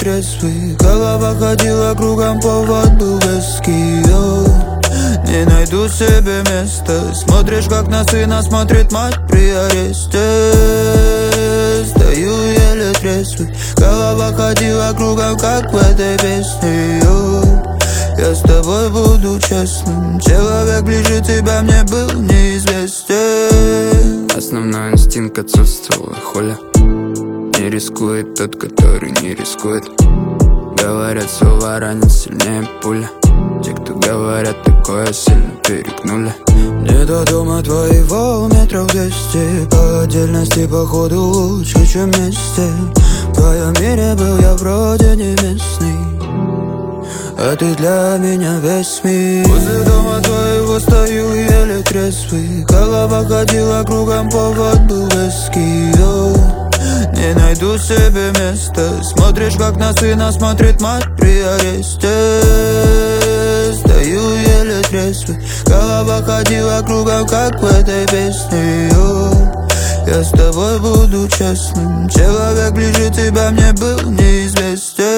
трезвый. Голова ходила кругом по воду виски. Не найду себе места. Смотришь, как на сына смотрит мать при аресте. Стою еле трезвый. Голова ходила кругом, как в этой песне. Я с тобой буду честным. Человек ближе тебя мне был неизвестен. Основной инстинкт отсутствовал, хуля. Не рискует тот, который не рискует. Говорят, слово ранит сильнее пуля. Те, кто говорят такое, сильно перегнули. Мне до дома твоего метров 200. По отдельности, походу, лучше, чем вместе. В твоем мире был я вроде не местный, а ты для меня весь мир. Возле дома твоего стою еле трезвый. Голова ходила кругом по воду виски. Не найду себе места. Смотришь, как на сына смотрит мать при аресте. Стою еле трезвый. Голова ходила кругом, как в этой песне. Я с тобой буду честным. Человек ближе тебя мне был неизвестен.